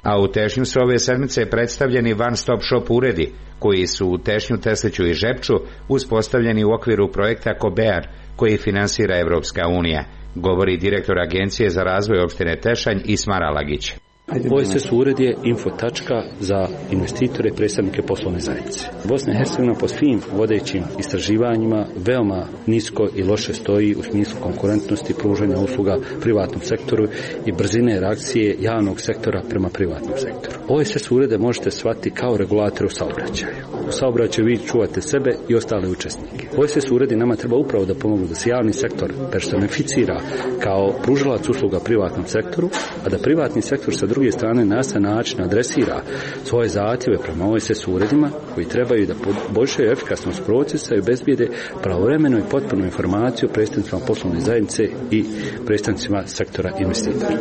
S8: A u Tešnju su ove sedmice predstavljeni one-stop shop uredi, koji su u Tešnju, Tesliću i Žepču uspostavljeni u okviru projekta Kobear, koji finansira Evropska unija, govori direktor Agencije za razvoj opštine Tešanj Ismar Alagić.
S13: OSS ured je info tačka za investitore i predstavnike poslovne zajednice. Bosna i Hercegovina po svim vodećim istraživanjima veoma nisko i loše stoji u smislu konkurentnosti pružanja usluga privatnom sektoru i brzine reakcije javnog sektora prema privatnom sektoru. OSS urede možete shvatiti kao regulator u saobraćaju. U saobraćaju vi čuvate sebe i ostale učesnike. OSS uredi nama treba upravo da pomogu da se javni sektor personificira kao pružalac usluga privatnom sektoru, a da privatni sektor sa druge strane na nastav način adresira svoje zahtjeve prema OSS uredima koji trebaju da poboljšaju efikasnost procesa i obezbijede pravovremenu i potpunu informaciju predstavnicima poslovne zajednice i predstavnicima sektora investitora.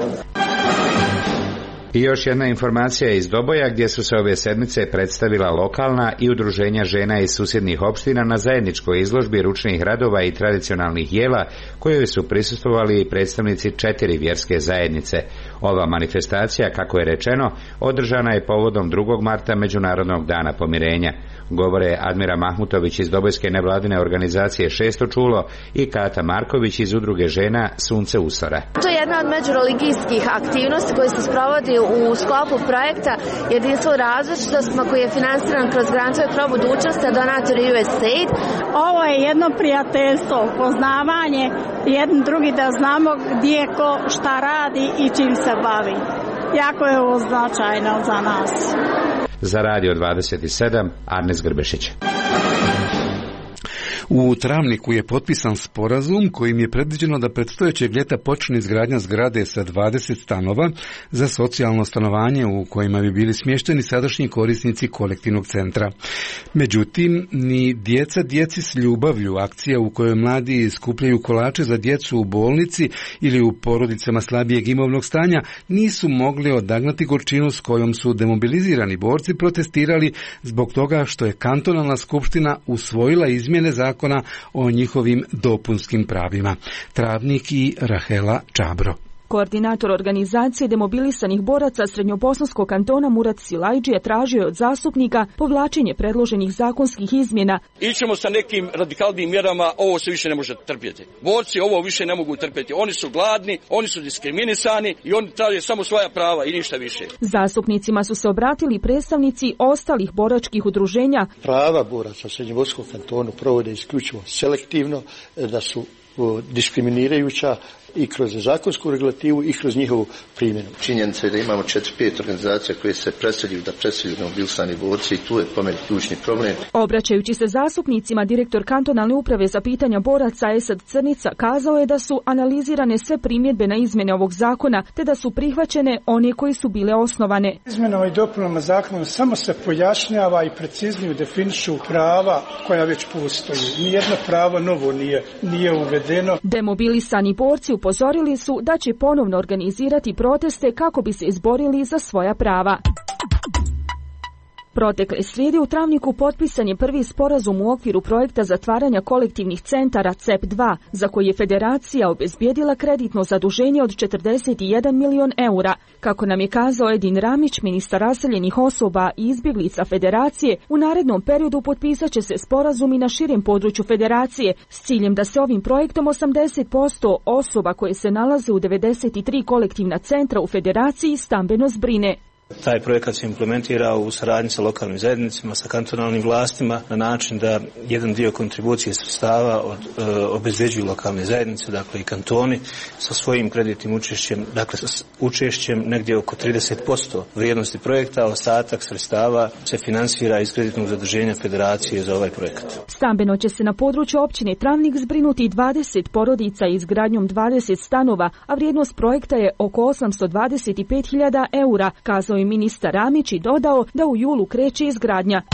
S8: I još jedna informacija iz Doboja, gdje su se ove sedmice predstavila lokalna i udruženja žena iz susjednih opština na zajedničkoj izložbi ručnih radova i tradicionalnih jela, kojoj su prisustvovali predstavnici 4 vjerske zajednice. Ova manifestacija, kako je rečeno, održana je povodom 2. marta Međunarodnog dana pomirenja. Govore Admira Mahmutović iz Dobojske nevladine organizacije Šesto čulo i Kata Marković iz udruge žena Sunce Usora.
S14: To je jedna od međureligijskih aktivnosti koje se sprovodi u sklopu projekta Jedinstvo u različitostima koji je finansiran kroz grantove pro budućnosti, a donator USAID.
S15: Ovo je jedno prijateljstvo, poznavanje jedni drugi, da znamo gdje ko šta radi i čim se bavi. Jako je ovo značajno za nas.
S8: Za Radio 27, Arnes Grbešić.
S1: U Travniku je potpisan sporazum kojim je predviđeno da predstojećeg ljeta počne izgradnja zgrade sa 20 stanova za socijalno stanovanje u kojima bi bili smješteni sadašnji korisnici kolektivnog centra. Međutim, ni Djeca djeci s ljubavlju, akcija u kojoj mladi skupljaju kolače za djecu u bolnici ili u porodicama slabijeg imovnog stanja, nisu mogli odagnati gorčinu s kojom su demobilizirani borci protestirali zbog toga što je kantonalna skupština usvojila izmjene zakona o njihovim dopunskim pravima. Travnik i Rahela Čabro.
S16: Koordinator organizacije demobilisanih boraca Srednjobosanskog kantona Murat Silajđi je tražio od zastupnika povlačenje predloženih zakonskih izmjena.
S17: Ićemo sa nekim radikalnim mjerama, ovo se više ne može trpjeti. Borci ovo više ne mogu trpjeti. Oni su gladni, oni su diskriminisani i oni traže samo svoja prava i ništa više.
S16: Zastupnicima su se obratili predstavnici ostalih boračkih udruženja.
S18: Prava boraca Srednjobosanskom kantonu provode isključivo selektivno, da su diskriminirajuća i kroz zakonsku regulativu i kroz njihovu primjenu.
S19: Činjenica je da imamo 4-5 organizacija koje se predstavljaju demobilisani borci i tu je po meni ključni problem.
S16: Obraćajući se zastupnicima, direktor kantonalne uprave za pitanja boraca Esad Crnica kazao je da su analizirane sve primjedbe na izmjene ovog zakona, te da su prihvaćene one koje su bile osnovane.
S28: Izmjenama i dopunama zakona samo se pojašnjava i preciznije definišu prava koja već postoji. Nijedno pravo novo nije uvedeno.
S16: Demobilisani borci upozorili su da će ponovno organizirati proteste kako bi se izborili za svoja prava. Protekle srijede u Travniku potpisan je prvi sporazum u okviru projekta zatvaranja kolektivnih centara CEP2, za koji je federacija obezbijedila kreditno zaduženje od 41 milion eura. Kako nam je kazao Edin Ramić, ministar raseljenih osoba i izbjeglica federacije, u narednom periodu potpisat će se sporazumi na širem području federacije s ciljem da se ovim projektom 80% osoba koje se nalaze u 93 kolektivna centra u federaciji stambeno zbrine.
S23: Taj projekat se implementira u saradnji sa lokalnim zajednicama, sa kantonalnim vlastima na način da jedan dio kontribucije sredstava obezbeđuju lokalne zajednice, dakle i kantoni sa svojim kreditnim učešćem, dakle sa učešćem negdje oko 30% vrijednosti projekta, a ostatak sredstava se finansira iz kreditnog zaduženja federacije za ovaj projekat.
S16: Stambeno će se na području općine Travnik zbrinuti 20 porodica izgradnjom 20 stanova, a vrijednost projekta je oko 825.000 eura, kazao je ministar Ramić i dodao da u julu kreće izgradnja.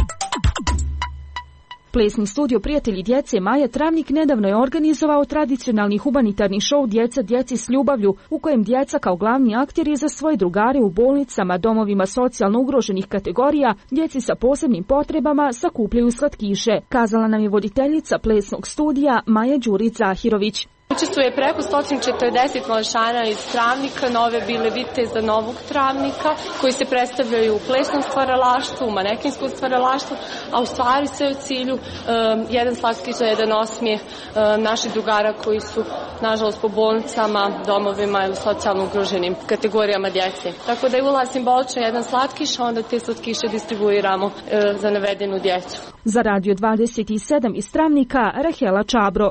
S16: Plesni studio Prijatelji djece Maja Travnik nedavno je organizovao tradicionalni humanitarni šou Djeca djeci s ljubavlju, u kojem djeca kao glavni akteri za svoje drugare u bolnicama, domovima socijalno ugroženih kategorija, djeci sa posebnim potrebama sakupljaju slatkiše, kazala nam je voditeljica plesnog studija Maja Đurić Zahirović.
S12: Učestvuje preko 140 mališana iz Travnika, Nove Bile Viteza, Novog Travnika, koji se predstavljaju u plesnom stvaralaštvu, u manekinskom stvaralaštvu, a u stvari sve u cilju jedan slatki za jedan osmijeh naših drugara koji su, nažalost, po bolnicama, domovima ili socijalno ugroženim kategorijama djece. Tako da je ulaz simbolično jedan slatkiš, a onda te slatkiše distribuiramo za navedenu djecu.
S16: Za Radio 27 iz Travnika, Rahela Čabro.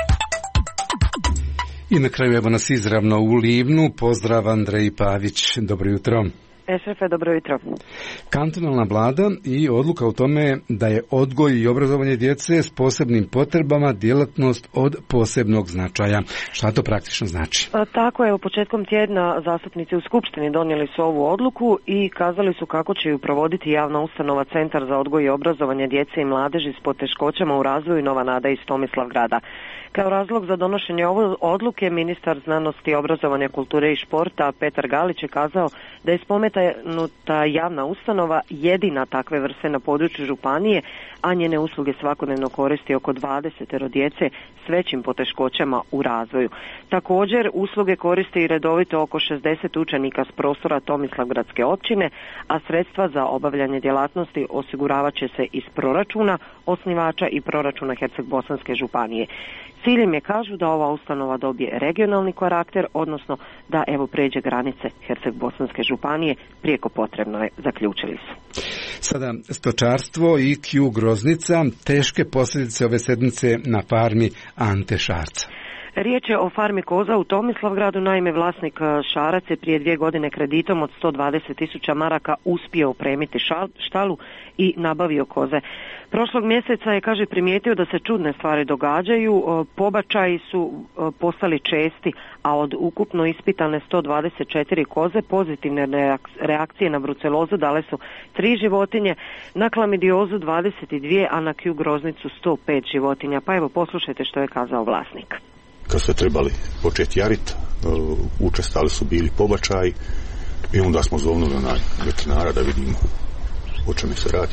S1: I na kraju evo nas izravno u Livnu. Pozdrav Andrej Pavić, dobro jutro.
S20: Šefe, dobro jutro.
S1: Kantonalna vlada i odluka o tome da je odgoj i obrazovanje djece s posebnim potrebama djelatnost od posebnog značaja. Šta to praktično znači?
S20: Tako je, početkom tjedna zastupnici u Skupštini donijeli su ovu odluku i kazali su kako će ju provoditi javna ustanova Centar za odgoj i obrazovanje djece i mladeži s poteškoćama u razvoju Nova Nada iz Tomislavgrada. Kao razlog za donošenje ove odluke ministar znanosti, obrazovanja, kulture i športa Petar Galić je kazao da je spomenuta javna ustanova jedina takve vrste na području županije, a njene usluge svakodnevno koristi oko 20 djece s većim poteškoćama u razvoju. Također, usluge koristi i redovito oko 60 učenika s prostora Tomislavgradske općine, a sredstva za obavljanje djelatnosti osiguravat će se iz proračuna osnivača i proračuna Herceg-Bosanske županije. Ciljem je, kažu, da ova ustanova dobije regionalni karakter, odnosno da evo pređe granice Herceg-Bosanske županije, prijeko potrebno je, zaključili su.
S1: Sada stočarstvo i Q Groznica, teške posljedice ove sedmice na farmi Ante Šarca.
S20: Riječ je o farmi koza u Tomislavgradu. Naime, vlasnik Šarac je prije 2 godine kreditom od 120.000 maraka uspio opremiti štalu i nabavio koze. Prošlog mjeseca je, kaže, primijetio da se čudne stvari događaju. Pobačaji su postali česti, a od ukupno ispitane 124 koze pozitivne reakcije na brucelozu dale su 3 životinje, na klamidiozu 22, a na Q Groznicu 105 životinja. Pa evo, poslušajte što je kazao vlasnik.
S21: Kad ste trebali početi jarit, učestali su bili pobačaji i onda smo zovnuli veterinara da vidimo o čemu se radi.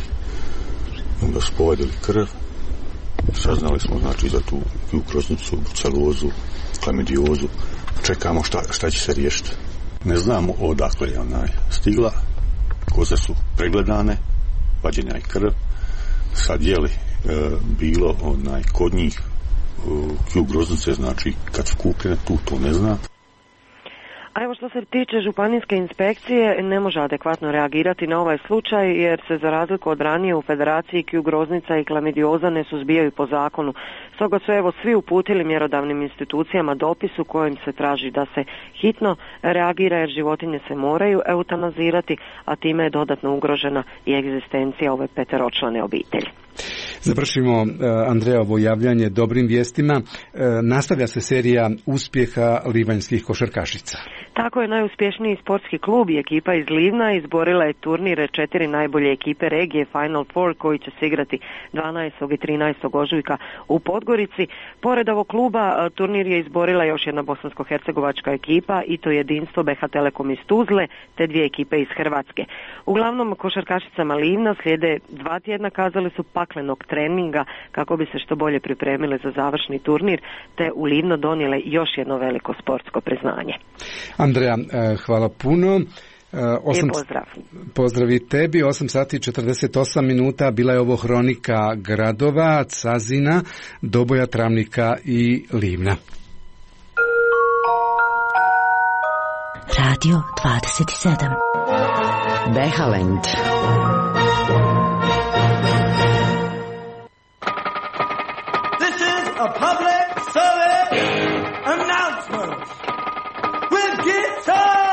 S21: Onda su povadili krv, saznali smo, znači, za tu kroznicu, brucelozu, klamidiozu. Čekamo šta će se riješiti. Ne znamo odakle je stigla, koze su pregledane, vađenja je krv. Sad je li bilo kod njih Q Groznice, znači kad su kupljene, tu ne zna.
S20: A evo, što se tiče županijske inspekcije, ne može adekvatno reagirati na ovaj slučaj jer se za razliku od ranije u Federaciji Q Groznica i klamidioza ne suzbijaju po zakonu. Stoga su evo svi uputili mjerodavnim institucijama dopis u kojem se traži da se hitno reagira jer životinje se moraju eutanazirati, a time je dodatno ugrožena i egzistencija ove 5-člane obitelji.
S1: Završimo, Andreja, ovo javljanje dobrim vijestima. Nastavlja se serija uspjeha livanjskih košarkašica.
S20: Tako je, najuspješniji sportski klub i ekipa iz Livna izborila je turnire 4 najbolje ekipe regije Final Four koji će se igrati 12. i 13. ožujka u Podgorici. Pored ovog kluba turnir je izborila još jedna bosansko-hercegovačka ekipa i to Jedinstvo BH Telekom iz Tuzle te 2 ekipe iz Hrvatske. Uglavnom košarkašicama Livna slijede 2 tjedna, kazali su, paklenog treninga kako bi se što bolje pripremile za završni turnir te u Livno donijele još jedno veliko sportsko priznanje.
S1: Andreja, hvala puno.
S20: Pozdrav.
S1: Pozdrav i tebi. 8 sati i 48 minuta bila je ovo hronika gradova, Cazina, Doboja, Travnika i Livna.
S4: Radio 27.
S7: Behalend.
S22: This is a public service announcement with guitar.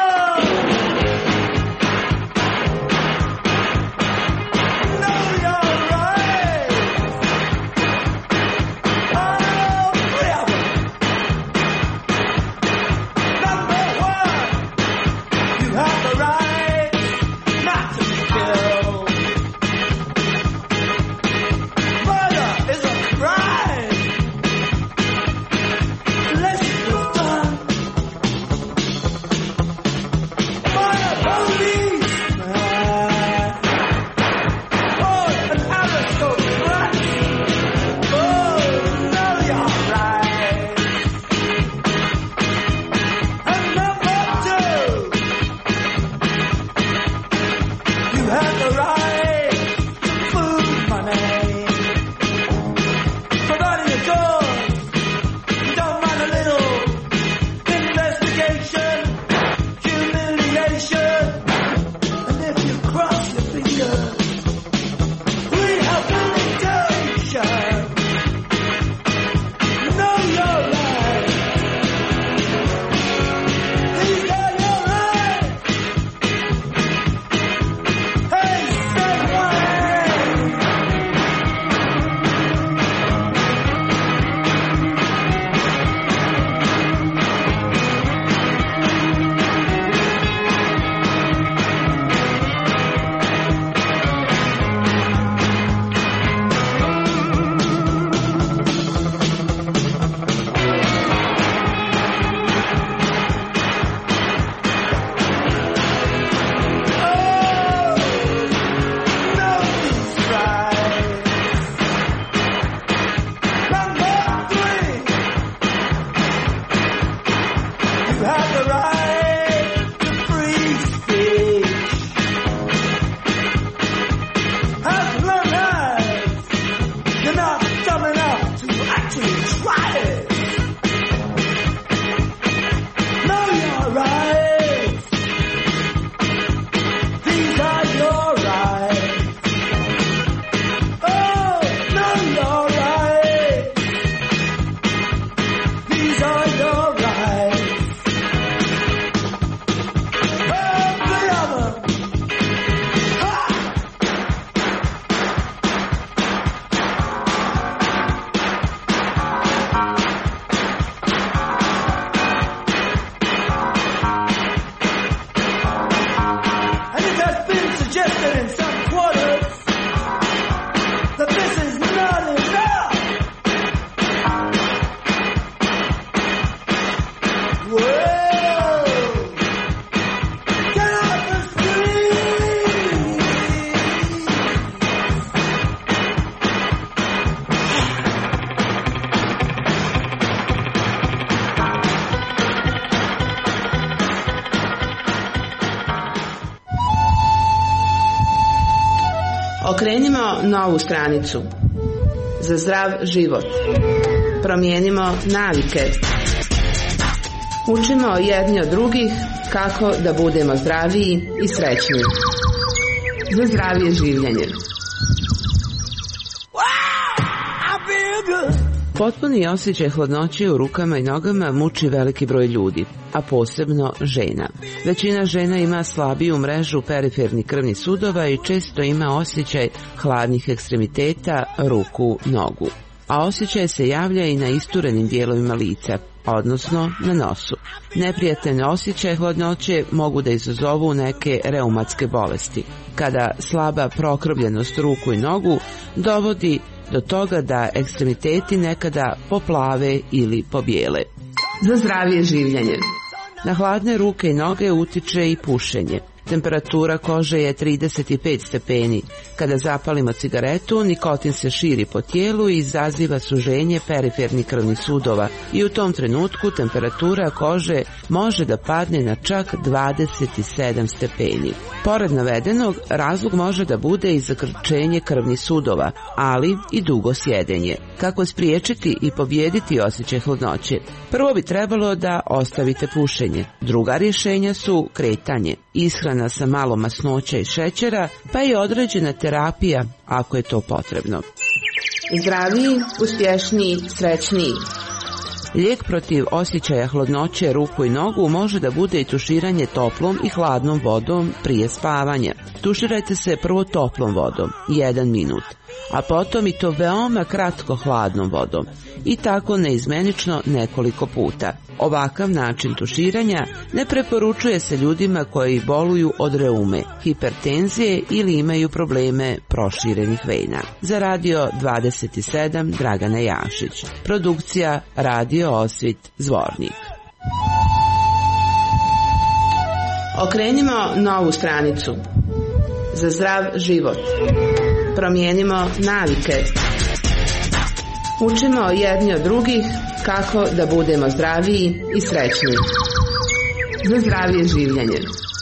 S22: Kill.
S2: Okrenimo novu stranicu. Za zdrav život. Promijenimo navike. Učimo jedni od drugih kako da budemo zdraviji i srećniji. Za zdravije življenje. Potpuni osjećaj hladnoće u rukama i nogama muči veliki broj ljudi, a posebno žena. Većina žena ima slabiju mrežu perifernih krvnih sudova i često ima osjećaj hladnih ekstremiteta, ruku, nogu. A osjećaj se javlja i na isturenim dijelovima lica, odnosno na nosu. Neprijatne osjećaje hladnoće mogu da izazovu neke reumatske bolesti, kada slaba prokrvljenost ruku i nogu dovodi do toga da ekstremiteti nekada poplave ili pobijele. Za zdravije življenje. Na hladne ruke i noge utiče i pušenje. Temperatura kože je 35 stepeni. Kada zapalimo cigaretu, nikotin se širi po tijelu i izaziva suženje perifernih krvnih sudova i u tom trenutku temperatura kože može da padne na čak 27 stepeni. Pored navedenog, razlog može da bude i zakrčenje krvnih sudova, ali i dugo sjedenje. Kako spriječiti i pobijediti osjećaj hladnoće? Prvo bi trebalo da ostavite pušenje. Druga rješenja su kretanje, ishrana sa malo masnoća i šećera, pa i određena terapija ako je to potrebno. Zdraviji, uspješniji, srećniji. Lijek protiv osjećaja hladnoće ruku i nogu može da bude i tuširanje toplom i hladnom vodom prije spavanja. Tuširajte se prvo toplom vodom, 1 minut, a potom i to veoma kratko hladnom vodom i tako neizmenično nekoliko puta. Ovakav način tuširanja ne preporučuje se ljudima koji boluju od reume, hipertenzije ili imaju probleme proširenih vena. Za Radio 27 Dragana Jašić. Produkcija Radio Osvit Zvornik. Okrenimo novu stranicu. Za zdrav život. Promijenimo navike. Učimo jedni od drugih kako da budemo zdraviji i srećniji. Za zdravije življenje.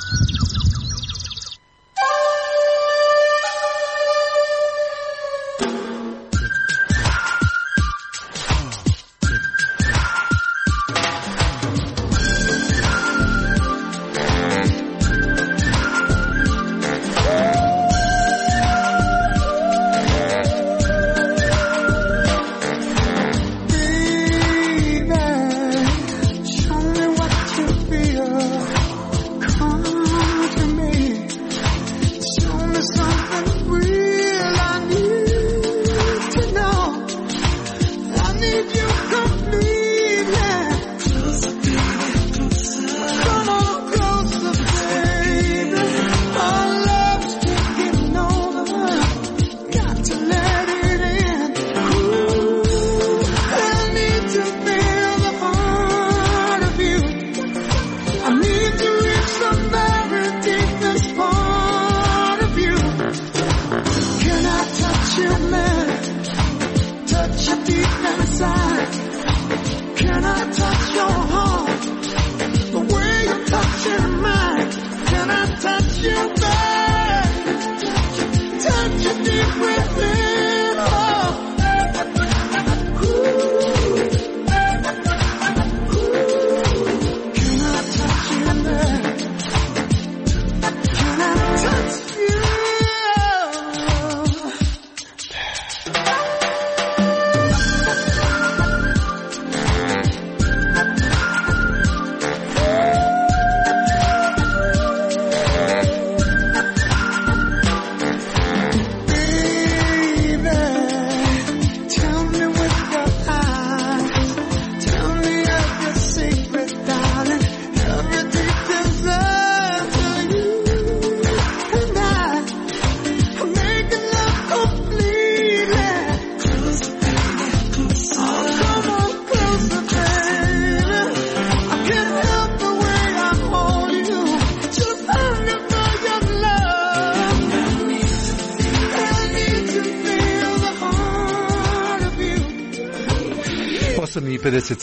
S1: I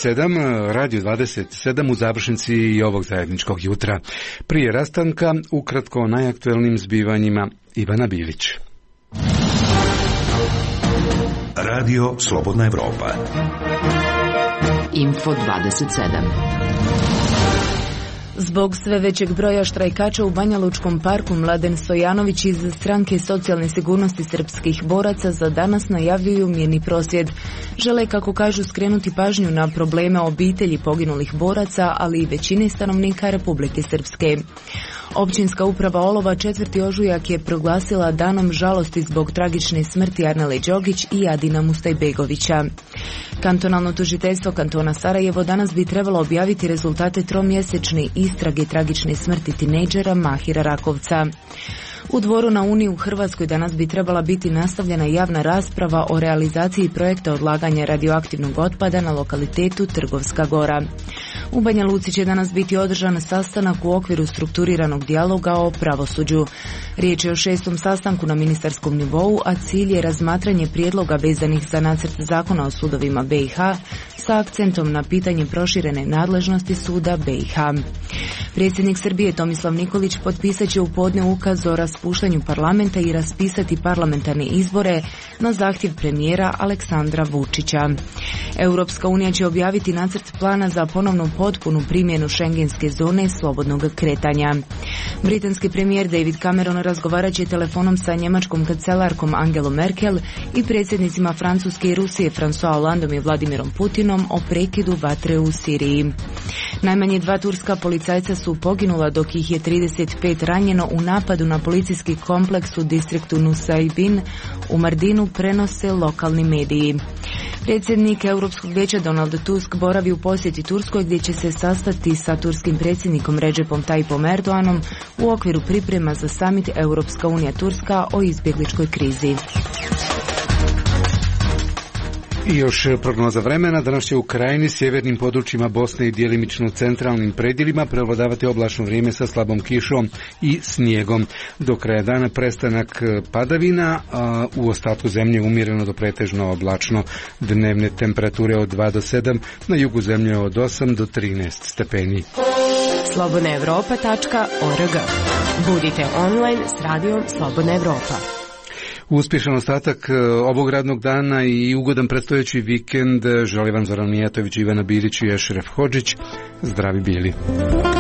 S1: 57, Radio 27 u završnici i ovog zajedničkog jutra. Prije rastanka, ukratko o najaktuelnim zbivanjima Ivana Bilić.
S3: Radio Slobodna Evropa.
S4: Info 27.
S5: Zbog sve većeg broja štrajkača u Banja Lučkom parku, Mladen Stojanović iz stranke socijalne sigurnosti srpskih boraca za danas najavljuju mirni prosvjed. Žele, kako kažu, skrenuti pažnju na probleme obitelji poginulih boraca, ali i većine stanovnika Republike Srpske. Općinska uprava Olova 4. ožujak je proglasila danom žalosti zbog tragične smrti Arnele Đogić i Adina Mustajbegovića. Kantonalno tužiteljstvo kantona Sarajevo danas bi trebalo objaviti rezultate tromjesečne istrage tragične smrti tinejdžera Mahira Rakovca. U Dvoru na Uniji u Hrvatskoj danas bi trebala biti nastavljena javna rasprava o realizaciji projekta odlaganja radioaktivnog otpada na lokalitetu Trgovska Gora. U Banja Luci će danas biti održan sastanak u okviru strukturiranog dijaloga o pravosuđu. Riječ je o 6. sastanku na ministarskom nivou, a cilj je razmatranje prijedloga vezanih za nacrt zakona o sudovima BiH sa akcentom na pitanje proširene nadležnosti suda BiH. Predsjednik Srbije Tomislav Nikolić potpisat će u podne ukaz o raspuštanju parlamenta i raspisati parlamentarne izbore na zahtjev premijera Aleksandra Vučića. Europska unija će objaviti nacrt plana za ponovnu potpunu primjenu šengenske zone slobodnog kretanja. Britanski premijer David Cameron razgovarat će telefonom sa njemačkom kancelarkom Angelom Merkel i predsjednicima Francuske i Rusije François Hollandom i Vladimirom Putinom o prekidu vatre u Siriji. Najmanje 2 turska policajca su poginula, dok ih je 35 ranjeno u napadu na policijski kompleks u distriktu Nusaybin u Mardinu, prenose lokalni mediji. Predsjednik Europskog vijeća Donald Tusk boravi u posjeti Turskoj, gdje će se sastati sa turskim predsjednikom Recepom Tayyipom Erdoganom u okviru priprema za samit Europska unija Turska o izbjegličkoj krizi.
S1: I još prognoza vremena. Danas će u krajini, sjevernim područjima Bosne i djelimično u centralnim predjelima prevladavati oblačno vrijeme sa slabom kišom i snijegom. Do kraja dana prestanak padavina, a u ostatku zemlje umjereno do pretežno oblačno. Dnevne temperature od 2 do 7, na jugu zemlje od 8 do 13 stepeni.
S7: slobodnaevropa.org. Budite online s radijom Slobodna Evropa.
S1: Uspješan ostatak ovog radnog dana i ugodan predstojeći vikend želi vam Zoran Mijatović, Ivana Bilić i Ešref Hodžić. Zdravi bili.